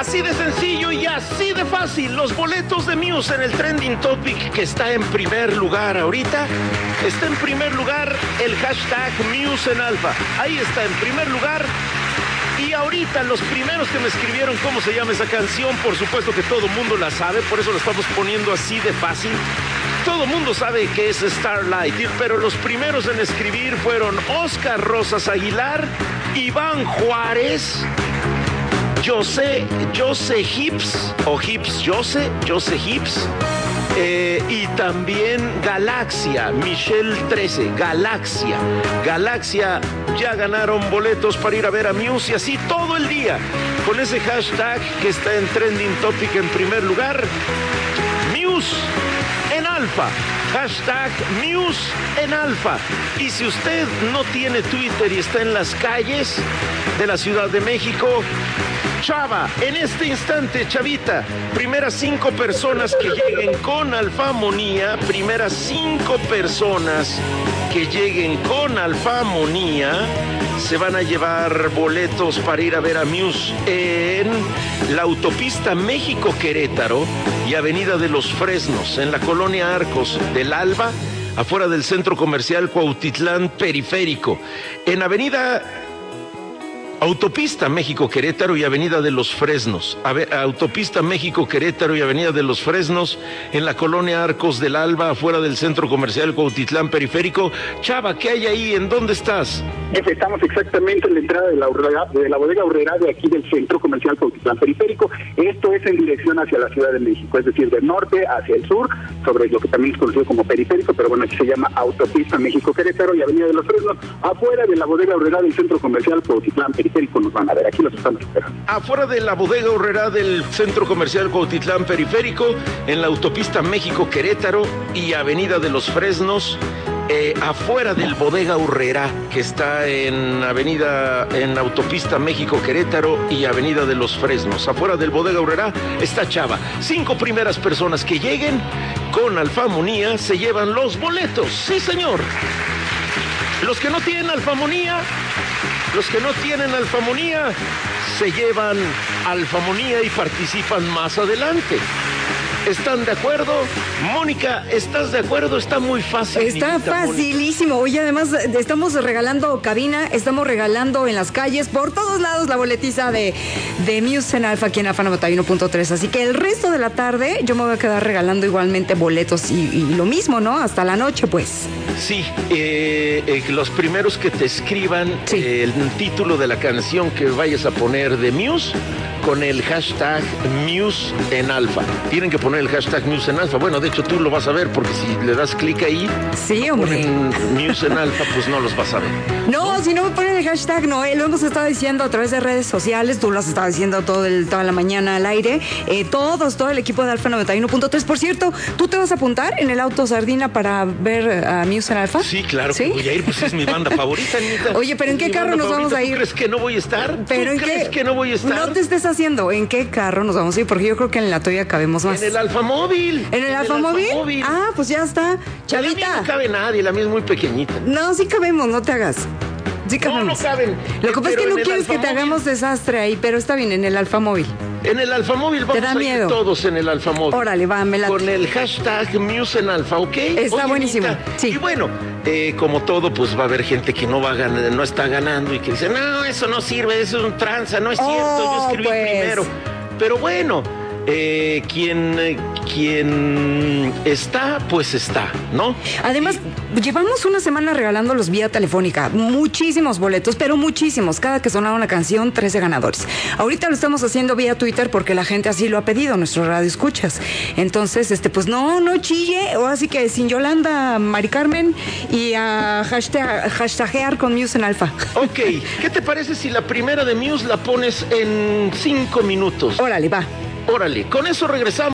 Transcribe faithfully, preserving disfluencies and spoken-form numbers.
Así de sencillo y así de fácil. Los boletos de Muse en el Trending Topic, que está en primer lugar ahorita. Está en primer lugar el hashtag Muse en Alfa. Ahí está en primer lugar. Y ahorita los primeros que me escribieron cómo se llama esa canción, por supuesto que todo el mundo la sabe, por eso la estamos poniendo así de fácil. Todo el mundo sabe que es Starlight, pero los primeros en escribir fueron Oscar Rosas Aguilar, Iván Juárez, José, José Hips, o Hips José, José Hips, eh, y también Galaxia, Michelle trece, Galaxia, Galaxia, ya ganaron boletos para ir a ver a Muse y así todo el día, con ese hashtag que está en Trending Topic en primer lugar, Muse en Alfa, hashtag Muse en Alfa. Y si usted no tiene Twitter y está en las calles de la Ciudad de México, Chava, en este instante, Chavita, primeras cinco personas que lleguen con Alfamonía, primeras cinco personas que lleguen con Alfamonía, se van a llevar boletos para ir a ver a Muse en la autopista México-Querétaro y Avenida de los Fresnos, en la colonia Arcos del Alba, afuera del Centro Comercial Cuautitlán Periférico, en Avenida Autopista México-Querétaro y Avenida de los Fresnos. Autopista México-Querétaro y Avenida de los Fresnos en la colonia Arcos del Alba, afuera del Centro Comercial Cuautitlán Periférico. Chava, ¿qué hay ahí? ¿En dónde estás? Estamos exactamente en la entrada de la, de la bodega Aurrera de aquí del Centro Comercial Cuautitlán Periférico. Esto es en dirección hacia la Ciudad de México, es decir, del norte hacia el sur, sobre lo que también es conocido como periférico, pero bueno, aquí se llama Autopista México-Querétaro y Avenida de los Fresnos, afuera de la bodega Aurrera del Centro Comercial Cuautitlán Periférico. Nos van a ver, aquí los estamos esperando. Afuera de la bodega Aurrera del Centro Comercial Cuautitlán Periférico, en la autopista México-Querétaro y Avenida de los Fresnos, eh, afuera del bodega Aurrera, que está en Avenida, en autopista México-Querétaro y Avenida de los Fresnos. Afuera del bodega Aurrera está Chava. Cinco primeras personas que lleguen con Alfamonía se llevan los boletos. Sí, señor. Los que no tienen Alfamonía, los que no tienen Alfamonía, se llevan Alfamonía y participan más adelante. ¿Están de acuerdo? Mónica, ¿estás de acuerdo? Está muy fácil. Está facilísimo. Oye, además estamos regalando cabina, estamos regalando en las calles, por todos lados, la boletiza de, de Muse en Alfa aquí en Alfa noventa y uno punto tres. Así que el resto de la tarde yo me voy a quedar regalando igualmente boletos y, y lo mismo, ¿no? Hasta la noche, pues. Sí, eh, eh, los primeros que te escriban sí. eh, el título de la canción que vayas a poner de Muse con el hashtag Muse en Alfa. Tienen que poner el hashtag Muse en Alfa. Bueno, de hecho tú lo vas a ver porque si le das clic ahí, sí, hombre, Muse en Alfa, pues no los vas a ver. No, ¿no? Si no me ponen el hashtag, no, eh, lo hemos estado diciendo a través de redes sociales, tú lo has estado diciendo todo el, toda la mañana al aire, eh, todos, todo el equipo de Alfa noventa y uno punto tres. Por cierto, ¿tú te vas a apuntar en el auto Sardina para ver a Muse en Alfa? Sí, claro, ¿sí? Que voy a ir, pues es mi banda favorita, Anita. Oye, pero ¿en qué carro nos vamos a ir? ¿Tú crees que no voy a estar? ¿Pero ¿Tú en crees qué? que no voy a estar? No te estés haciendo, ¿en qué carro nos vamos a ir? Porque yo creo que en la tuya cabemos más. En el Alfamóvil. ¿En el Alfamóvil? Ah, pues ya está. Chavita. La mía no cabe nadie, la mía es muy pequeñita. No, sí cabemos, no te hagas. Sí cabemos. No, no caben. Lo que pasa es que no quieres que te hagamos desastre ahí, pero está bien, en el Alfamóvil. En el Alfamóvil vamos a ir todos en el Alfamóvil. Órale, va, me la... Con el hashtag Muse en Alfa, ¿ok? Está Oye, buenísimo, Anita, sí. Y bueno, eh, como todo, pues va a haber gente que no va a ganar, no está ganando y que dice, no, eso no sirve, eso es un tranza, no es cierto, oh, yo escribí pues. primero. Pero bueno, eh, quien, eh, quien está, pues está, ¿no? Además, y... llevamos una semana regalándolos vía telefónica, muchísimos boletos, pero muchísimos. Cada que sonaba una canción, trece ganadores. Ahorita lo estamos haciendo vía Twitter porque la gente así lo ha pedido, nuestro radio escuchas. Entonces, este, pues no, no chille, o así que sin Yolanda, Mari Carmen y a hashtag, hashtaguear con Muse en Alfa. Ok, ¿qué te parece si la primera de Muse la pones en cinco minutos? Órale, va. Órale, con eso regresamos.